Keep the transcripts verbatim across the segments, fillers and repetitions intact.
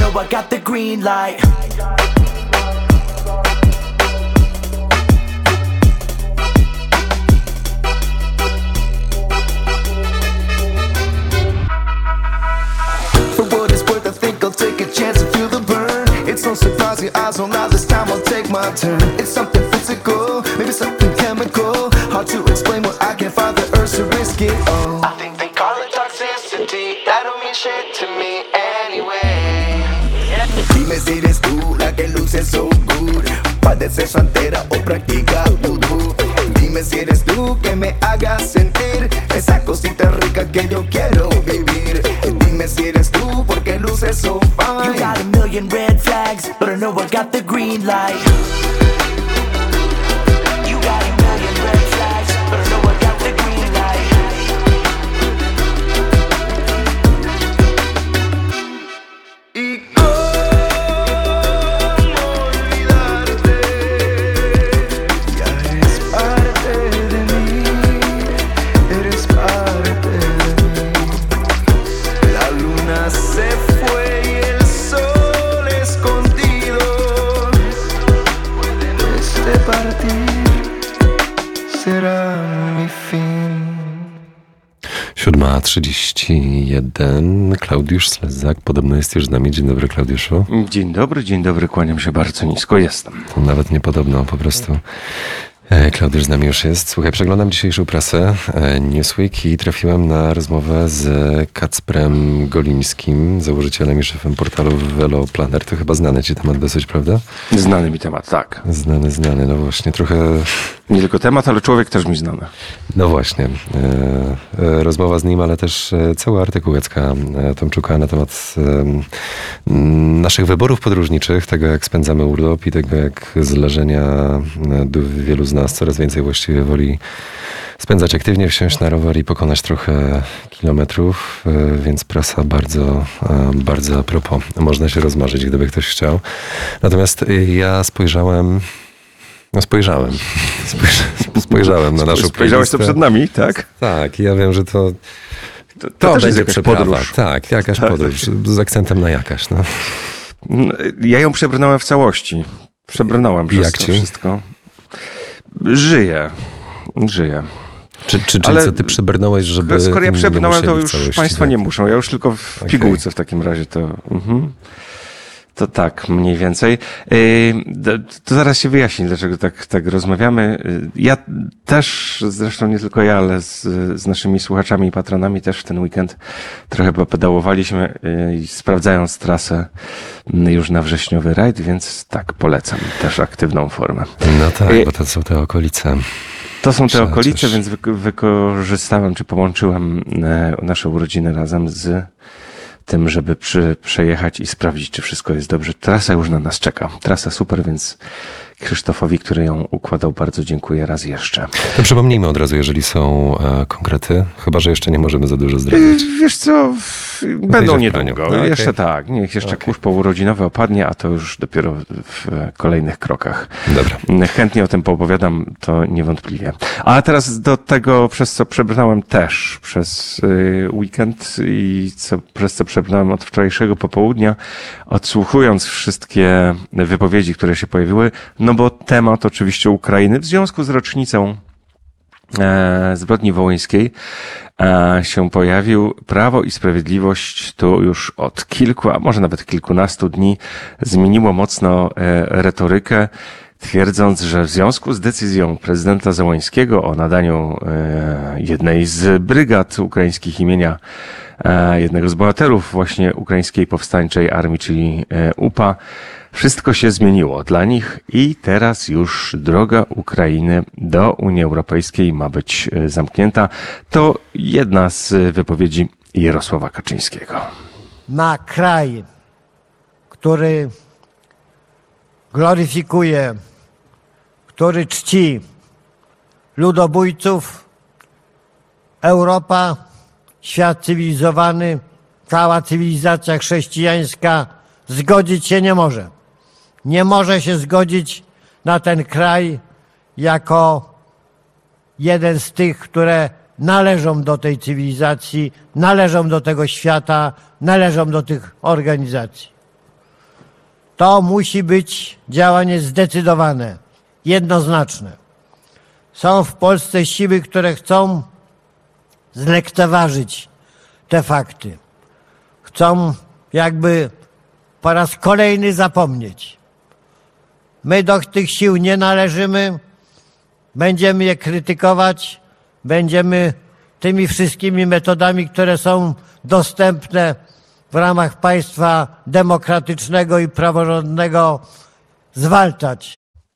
know I got the green light. For what it's worth, I think I'll take a chance and feel the burn. It's no surprise your eyes on out, this time I'll take my turn. It's something physical, maybe something chemical. Hard to explain what I can't find the urge to risk it all. I think they call it toxicity, that don't mean shit to me anyway. Dime si eres tú la que luce so good, padece santera o practica vudú. Dime si eres tú que me hagas sentir esa cosita rica que yo quiero vivir. Dime si eres tú porque luces so fine. You got a million red flags, but I know I got the green light. You got a million red flags, but I know I got the green light. Y cómo olvidarte, ya eres parte de mí, eres parte de mí. La luna se fue y el sol escondido. Este partir será mi fin. siódma trzydzieści jeden. Klaudiusz Slezak podobno jest już z nami. Dzień dobry, Klaudiuszu. Dzień dobry, dzień dobry, kłaniam się bardzo nisko, jestem. Nawet nie podobno, po prostu. Klaudiusz z nami już jest. Słuchaj, przeglądam dzisiejszą prasę Newsweek i trafiłem na rozmowę z Kacprem Golimskim, założycielem i szefem portalu Veloplaner. To chyba znany ci temat dosyć, prawda? Znany mi temat, tak. Znany, znany. No właśnie, trochę... Nie tylko temat, ale człowiek też mi znany. No właśnie. Rozmowa z nim, ale też cały artykuł Jacka Tomczuka na temat naszych wyborów podróżniczych, tego jak spędzamy urlop i tego jak z leżenia wielu z nas coraz więcej właściwie woli spędzać aktywnie, wsiąść na rower i pokonać trochę kilometrów, więc prasa bardzo, bardzo a propos. Można się rozmarzyć, gdyby ktoś chciał. Natomiast ja spojrzałem... No spojrzałem. Spojrzałem, spojrzałem na naszą Spojrzałeś to przed nami, tak? Tak, ja wiem, że to... To, to, to też będzie jest jakaś przeprawa. podróż. Tak, jakaś tak, podróż. Tak. Z akcentem na jakaś, no. Ja ją przebrnąłem w całości. Przebrnąłem przez Jak to ci? wszystko. Żyję. Żyję. Czy, czy, czy Ale co ty przebrnąłeś, żeby... Skoro ja nie przebrnąłem, to musieli w już całości, państwo tak? nie muszą. Ja już tylko w Okej. pigułce w takim razie to... Mhm. To tak, mniej więcej. Yy, to zaraz się wyjaśni, dlaczego tak, tak rozmawiamy. Ja też, zresztą nie tylko ja, ale z, z naszymi słuchaczami i patronami też w ten weekend trochę popedałowaliśmy, yy, sprawdzając trasę już na wrześniowy rajd, więc tak, polecam też aktywną formę. No tak, Yy, bo to są te okolice. To są te Trzeba okolice, coś- więc wyko- wykorzystałem, czy połączyłem e, nasze urodziny razem z tym, żeby przy, przejechać i sprawdzić, czy wszystko jest dobrze. Trasa już na nas czeka. Trasa super, więc Krzysztofowi, który ją układał, bardzo dziękuję raz jeszcze. To przypomnijmy od razu, jeżeli są e, konkrety, chyba że jeszcze nie możemy za dużo zdradzić. Wiesz co, w, będą idzie w niedługo. praniu. No, Jeszcze okej. tak, niech jeszcze Okej. kurz pourodzinowy opadnie, a to już dopiero w kolejnych krokach. Dobra. Chętnie o tym poopowiadam, to niewątpliwie. A teraz do tego, przez co przebrnąłem też przez y, weekend i co, przez co przebrnąłem od wczorajszego popołudnia, odsłuchując wszystkie wypowiedzi, które się pojawiły, no bo temat oczywiście Ukrainy w związku z rocznicą e, zbrodni wołyńskiej e, się pojawił. Prawo i Sprawiedliwość tu już od kilku, a może nawet kilkunastu dni zmieniło mocno e, retorykę, twierdząc, że w związku z decyzją prezydenta Zełańskiego o nadaniu e, jednej z brygad ukraińskich imienia e, jednego z bohaterów właśnie ukraińskiej powstańczej armii, czyli e, U P A, wszystko się zmieniło dla nich i teraz już droga Ukrainy do Unii Europejskiej ma być e, zamknięta. To jedna z wypowiedzi Jarosława Kaczyńskiego. Na kraj, który gloryfikuje, który czci ludobójców, Europa, świat cywilizowany, cała cywilizacja chrześcijańska zgodzić się nie może. Nie może się zgodzić na ten kraj jako jeden z tych, które należą do tej cywilizacji, należą do tego świata, należą do tych organizacji. To musi być działanie zdecydowane, jednoznaczne. Są w Polsce siły, które chcą zlekceważyć te fakty. Chcą jakby po raz kolejny zapomnieć. My do tych sił nie należymy, będziemy je krytykować, będziemy tymi wszystkimi metodami, które są dostępne w ramach państwa demokratycznego i praworządnego, zwalczać.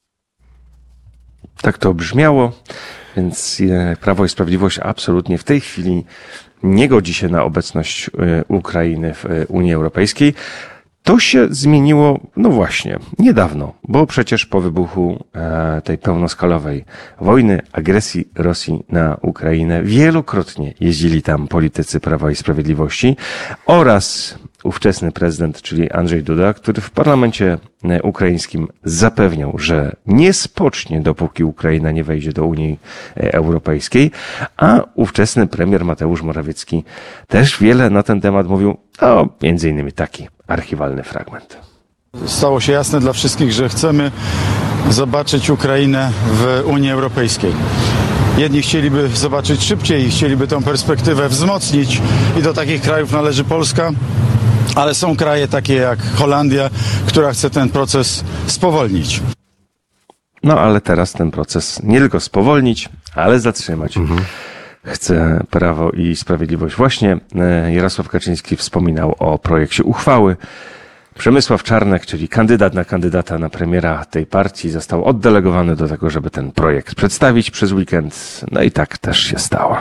Tak to brzmiało, więc Prawo i Sprawiedliwość absolutnie w tej chwili nie godzi się na obecność Ukrainy w Unii Europejskiej. To się zmieniło, no właśnie, niedawno, bo przecież po wybuchu tej pełnoskalowej wojny, agresji Rosji na Ukrainę wielokrotnie jeździli tam politycy Prawa i Sprawiedliwości oraz ówczesny prezydent, czyli Andrzej Duda, który w parlamencie ukraińskim zapewniał, że nie spocznie, dopóki Ukraina nie wejdzie do Unii Europejskiej, a ówczesny premier Mateusz Morawiecki też wiele na ten temat mówił, o, między innymi taki archiwalny fragment. Stało się jasne dla wszystkich, że chcemy zobaczyć Ukrainę w Unii Europejskiej. Jedni chcieliby zobaczyć szybciej, chcieliby tę perspektywę wzmocnić i do takich krajów należy Polska, ale są kraje takie jak Holandia, która chce ten proces spowolnić. No ale teraz ten proces nie tylko spowolnić, ale zatrzymać. Mhm. Chce Prawo i Sprawiedliwość. Właśnie Jarosław Kaczyński wspominał o projekcie uchwały. Przemysław Czarnek, czyli kandydat na kandydata na premiera tej partii, został oddelegowany do tego, żeby ten projekt przedstawić przez weekend. No i tak też się stało.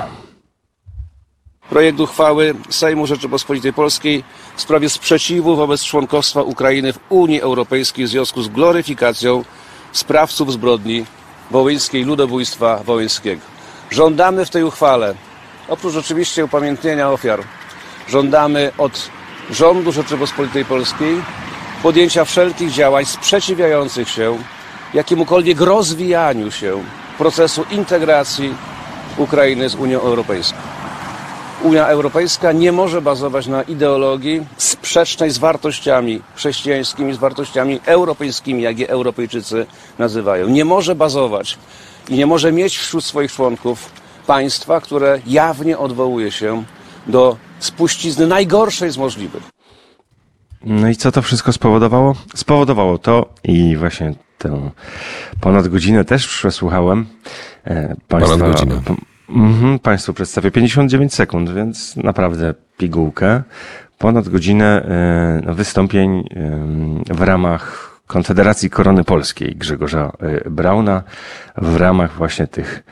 Projekt uchwały Sejmu Rzeczypospolitej Polskiej w sprawie sprzeciwu wobec członkostwa Ukrainy w Unii Europejskiej w związku z gloryfikacją sprawców zbrodni wołyńskiej, ludobójstwa wołyńskiego. Żądamy w tej uchwale, oprócz oczywiście upamiętnienia ofiar, żądamy od rządu Rzeczypospolitej Polskiej podjęcia wszelkich działań sprzeciwiających się jakiemukolwiek rozwijaniu się procesu integracji Ukrainy z Unią Europejską. Unia Europejska nie może bazować na ideologii sprzecznej z wartościami chrześcijańskimi, z wartościami europejskimi, jak je Europejczycy nazywają. Nie może bazować i nie może mieć wśród swoich członków państwa, które jawnie odwołuje się do spuścizny najgorszej z możliwych. No i co to wszystko spowodowało? Spowodowało to i właśnie tę ponad godzinę też przesłuchałem. Państwa, ponad godzinę. Mhm, Państwu przedstawię pięćdziesiąt dziewięć sekund, więc naprawdę pigułkę. Ponad godzinę no, wystąpień w ramach Konfederacji Korony Polskiej Grzegorza Brauna, w ramach właśnie tych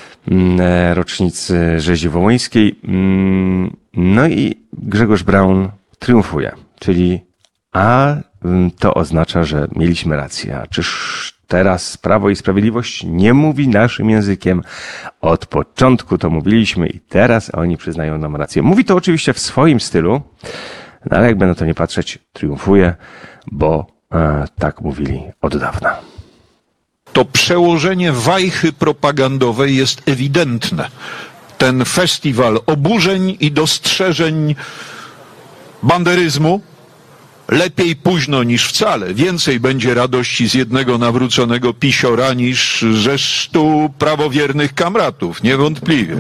rocznic rzezi wołyńskiej. No i Grzegorz Braun triumfuje, czyli a to oznacza, że mieliśmy rację. A czyż teraz Prawo i Sprawiedliwość nie mówi naszym językiem? Od początku to mówiliśmy i teraz oni przyznają nam rację. Mówi to oczywiście w swoim stylu, no ale jakby na to nie patrzeć, triumfuje, bo e, tak mówili od dawna. To przełożenie wajchy propagandowej jest ewidentne. Ten festiwal oburzeń i dostrzeżeń banderyzmu, lepiej późno niż wcale. Więcej będzie radości z jednego nawróconego pisiora niż ze stu prawowiernych kamratów, niewątpliwie.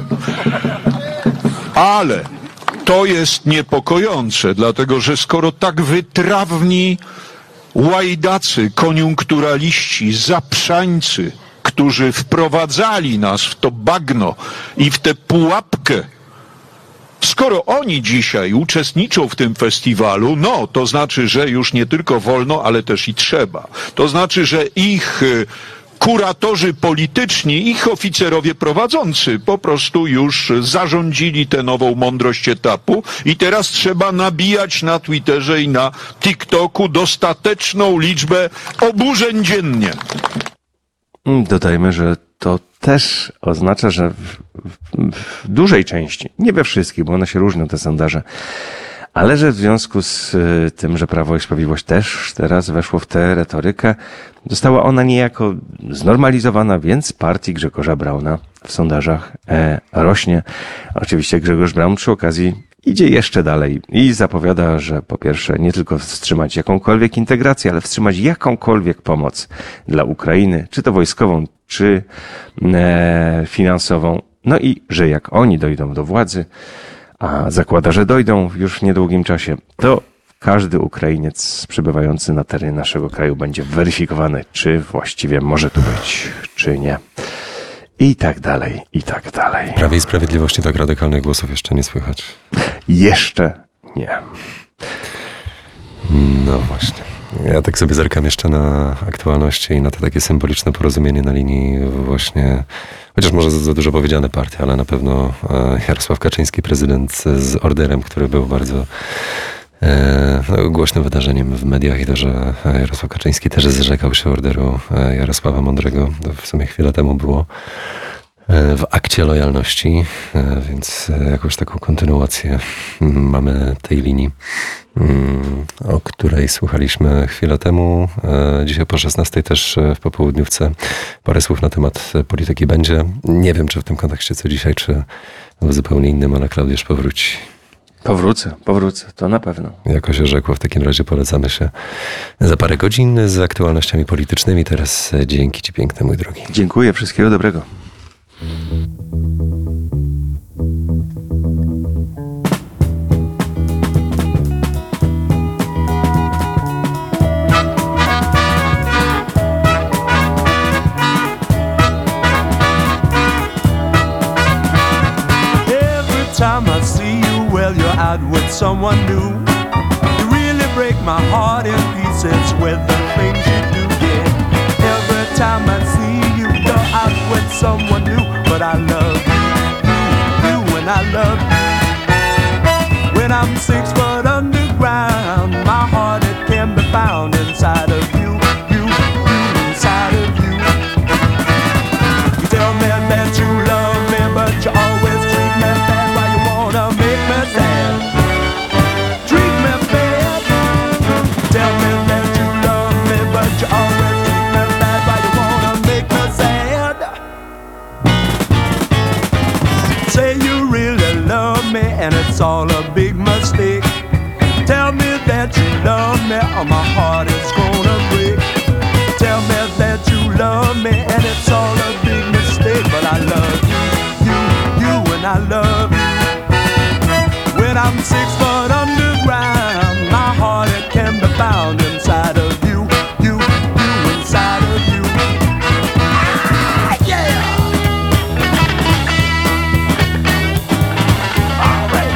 Ale to jest niepokojące, dlatego że skoro tak wytrawni łajdacy, koniunkturaliści, zaprzańcy, którzy wprowadzali nas w to bagno i w tę pułapkę, skoro oni dzisiaj uczestniczą w tym festiwalu, no to znaczy, że już nie tylko wolno, ale też i trzeba. To znaczy, że ich kuratorzy polityczni, ich oficerowie prowadzący po prostu już zarządzili tę nową mądrość etapu i teraz trzeba nabijać na Twitterze i na TikToku dostateczną liczbę oburzeń dziennie. Dodajmy, że to też oznacza, że w, w, w dużej części, nie we wszystkich, bo one się różnią, te sondaże, ale że w związku z tym, że Prawo i Sprawiedliwość też teraz weszło w tę retorykę, została ona niejako znormalizowana, więc partii Grzegorza Brauna w sondażach e, rośnie. Oczywiście Grzegorz Braun przy okazji idzie jeszcze dalej i zapowiada, że po pierwsze nie tylko wstrzymać jakąkolwiek integrację, ale wstrzymać jakąkolwiek pomoc dla Ukrainy, czy to wojskową, czy e, finansową. No i że jak oni dojdą do władzy, a zakłada, że dojdą już w niedługim czasie, to każdy Ukrainiec przebywający na terenie naszego kraju będzie weryfikowany, czy właściwie może tu być, czy nie. I tak dalej, i tak dalej. Prawie i Sprawiedliwości tak radykalnych głosów jeszcze nie słychać. Jeszcze nie. No właśnie. Ja tak sobie zerkam jeszcze na aktualności i na to takie symboliczne porozumienie na linii właśnie, chociaż może za, za dużo powiedziane partii, ale na pewno Jarosław Kaczyński, prezydent z orderem, który był bardzo no, głośnym wydarzeniem w mediach i to, że Jarosław Kaczyński też zrzekał się orderu Jarosława Mądrego. To w sumie chwilę temu było w akcie lojalności, więc jakąś taką kontynuację mamy tej linii, o której słuchaliśmy chwilę temu. Dzisiaj po szesnastej też w popołudniówce parę słów na temat polityki będzie. Nie wiem, czy w tym kontekście co dzisiaj, czy w zupełnie innym, ale Klaudiusz powróci. Powrócę, powrócę, to na pewno. Jako się rzekło, w takim razie polecamy się za parę godzin z aktualnościami politycznymi. Teraz dzięki Ci piękny, mój drogi. Dziękuję, wszystkiego dobrego. Time I see you, well, you're out with someone new. You really break my heart in pieces with the things you do, yeah. Every time I see you, you're out with someone new. But I love you, you, and I love you. When I'm six foot underground, my heart, it can be found inside of you, you, you, inside of you. You tell me that you love me, but you always treat me bad. Make me sad, treat me bad. Tell me that you love me, but you always treat me bad. Why you wanna make me sad? Say you really love me, and it's all a big mistake. Tell me that you love me, or my heart is gonna break. Tell me that you love me, and it's all a big mistake. But I love you, you, you, and I love you. When I'm six foot underground, my heart, it can be found inside of you, you, you, inside of you. Ah, yeah! All right.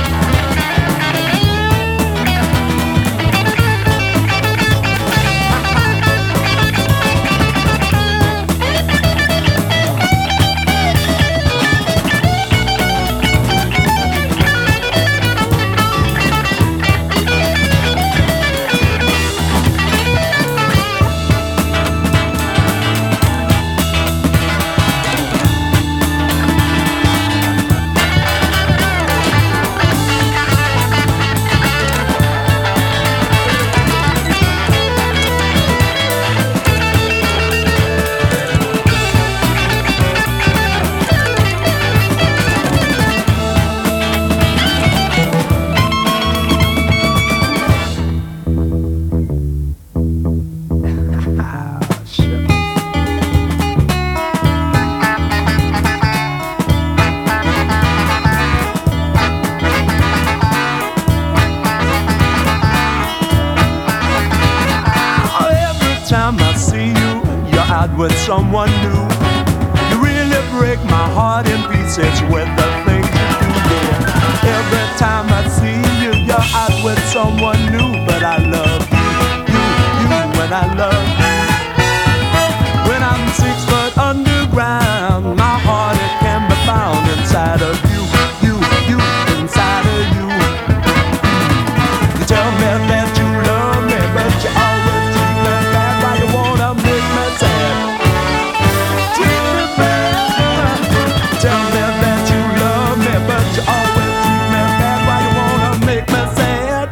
With someone new, you really break my heart in pieces with the things you do, yeah. Every time I see you, you're out with someone new. But I love you, you, you, and I love you. When I'm six foot underground, my heart, it can be found inside of you, you, you, inside of you. You tell me that you love me, but you always treat me bad. Why you wanna make me sad? Treat me bad. Tell me that you love me, but you always treat me bad. Why you wanna make me sad?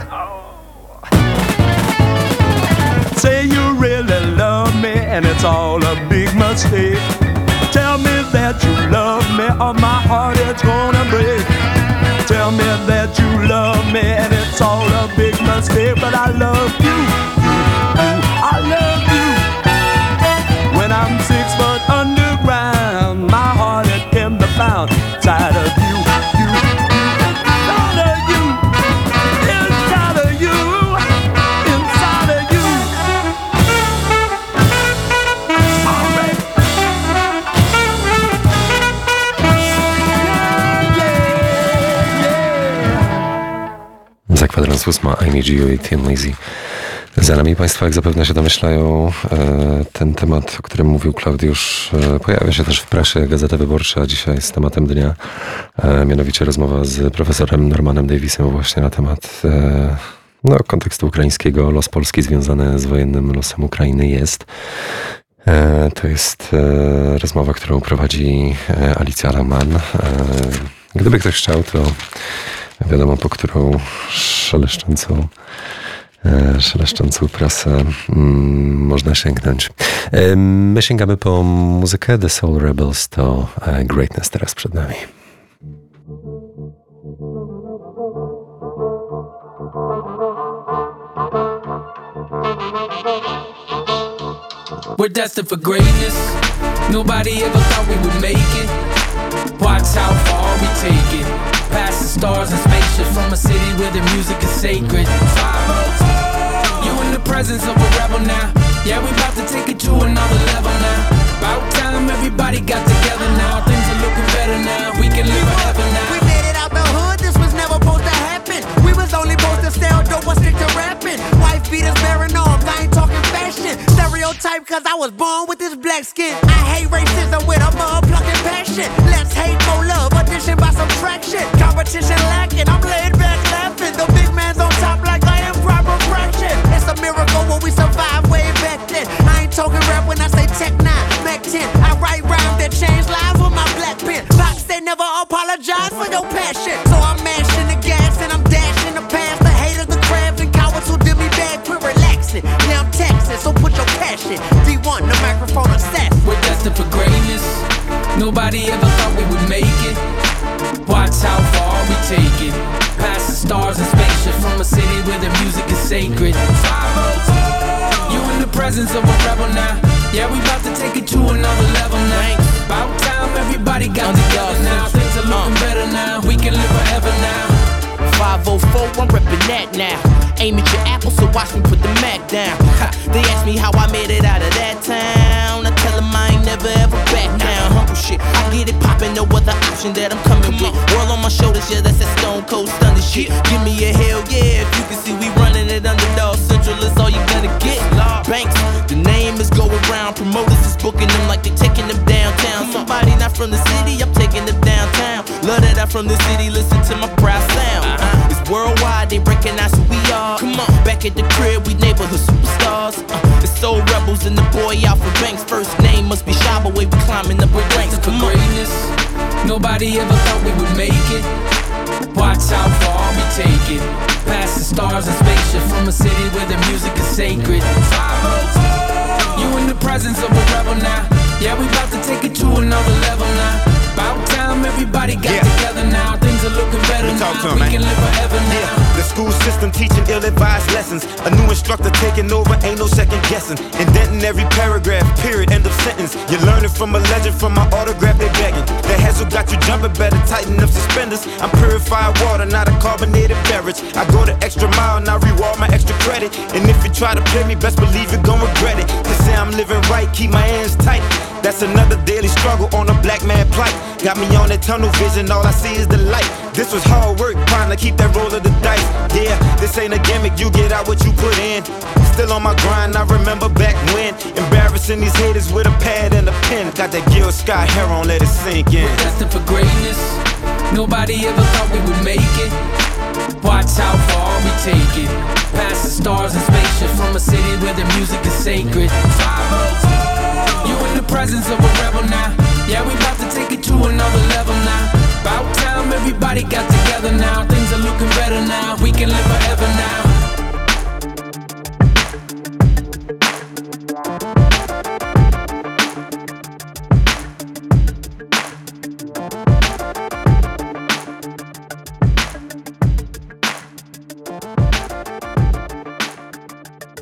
Say you really love me, and it's all a big mistake. Tell me that you love me, or my heart is gonna break. Tell me that you love me, and it's all a big mistake. But I love you, you, you, I love you. When I'm six foot underground, my heart it can be found inside of you, you, inside of you, inside of you, inside of you. All right. Za kwadrans ósma I Need You i Thin Lizzy. Za nami Państwo, jak zapewne się domyślają, ten temat, o którym mówił Klaudiusz, pojawia się też w prasie. Gazeta Wyborcza dzisiaj z tematem dnia, mianowicie rozmowa z profesorem Normanem Davisem właśnie na temat no, kontekstu ukraińskiego. Los Polski związany z wojennym losem Ukrainy jest. To jest rozmowa, którą prowadzi Alicja Laman. Gdyby ktoś chciał, to wiadomo, po którą szeleszczącą szeleszczącą prasę mm, można sięgnąć. My sięgamy po muzykę. The Soul Rebels to Greatness teraz przed nami. We're destined for greatness. Nobody ever thought we would make it. Watch how far we take it. Past the stars and spaceships from a city where the music is sacred. You in the presence of a rebel now. Yeah, we about to take it to another level now. About time everybody got together now. Things are looking better now. We can live forever now. We made it out the hood. This was never supposed to happen. We was only supposed to sell dope or stick to rapping. Wife beaters bearing arms. I ain't talking fashion. Stereotype cause I was born with this black skin. I hate racism with a motherfucking passion. Let's hate for love. Addition by subtraction. Competition lacking. I'm laid back laughing. The big man's on top like I am proper fraction. It's a miracle when we survived way back then. I ain't talking rap when I say Tech nine, Mac ten. I write rhymes that change lives with my black pen. Box they never apologize for your passion. So I'm mashing the gas and I'm dashing the past. The haters, the crabs and cowards who did me bad, quit relaxing. Now I'm taxing, so put your cash in. D one, the microphone assassin. We're destined for greatness. Nobody ever thought we would make it. Watch how far we take it. Past the stars and spaceships from a city where the music is sacred. You in the presence of a rebel now. Yeah, we about to take it to another level now. About time everybody got together now. Things are looking better now. We can live forever now. five oh four, I'm reppin' that now. Aim at your apple, so watch me put the Mac down. Ha, they ask me how I made it out of that town. I tell them I ain't never ever back down. Humble shit, I get it poppin', no other option that I'm coming with. World on my shoulders, yeah, that's that stone cold stunning shit. Give me a hell yeah, if you can see we running it underdog central is all you gonna get. Banks, the name is going round. Promoters is booking them like they taking them downtown. Somebody not from the city, I'm taking them downtown. Love that I'm from the city, listen to my proud sound. Uh-huh. It's worldwide, they recognize who we are. Come on, back at the crib, we neighborhood superstars. Uh, the Soul Rebels and the boy Alpha Banks. First name must be Shabba, way we climbing up with ranks. For greatness, nobody ever thought we would make it. Watch how far we take it. Past the stars and spaceships from a city where the music is sacred. You in the presence of a rebel now. Yeah, we about to take it to another level now. About time everybody got yeah. together now. Things are looking better now. Him, we man. can live forever now. Yeah. The school system teaching ill-advised lessons. A new instructor taking over, ain't no second guessing. Indenting every paragraph, period, end of sentence. You're learning from a legend, from my autograph they begging. The hassle got you jumping, better tighten up suspenders. I'm purified water, not a carbonated beverage. I go the extra mile and I reward my extra credit. And if you try to play me, best believe you're gon' regret it. To say I'm living right, keep my hands tight. That's another daily struggle on a black man plight. Got me on that tunnel vision, all I see is the light. This was hard work, trying to keep that roll of the dice. Yeah, this ain't a gimmick, you get out what you put in. Still on my grind, I remember back when. Embarrassing these haters with a pad and a pen. Got that Gil Scott hair on, let it sink in. We're destined for greatness. Nobody ever thought we would make it. Watch how far we take it. Past the stars and spaceships from a city where the music is sacred. You in the presence of a rebel now. Yeah, we about to take it to another level now. About time everybody got together now. Things are looking better now. We can live forever now.